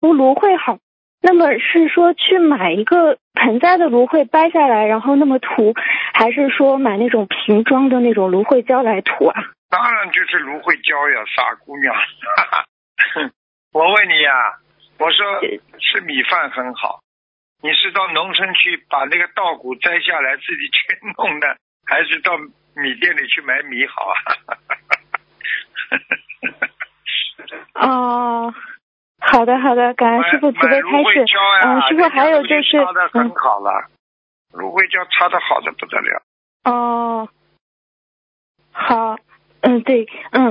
芦荟好。那么是说去买一个盆栽的芦荟掰下来，然后那么涂，还是说买那种瓶装的那种芦荟胶来涂啊？ 当然就是芦荟胶呀，傻姑娘。我问你呀，我说吃米饭很好，你是到农村去把那个稻谷摘下来自己去弄的，还是到米店里去买米好啊？ 哦，好的好的，感恩师父慈悲开示。师父还有就是擦的很好了，芦荟胶擦的好的不得了。 哦，好，对，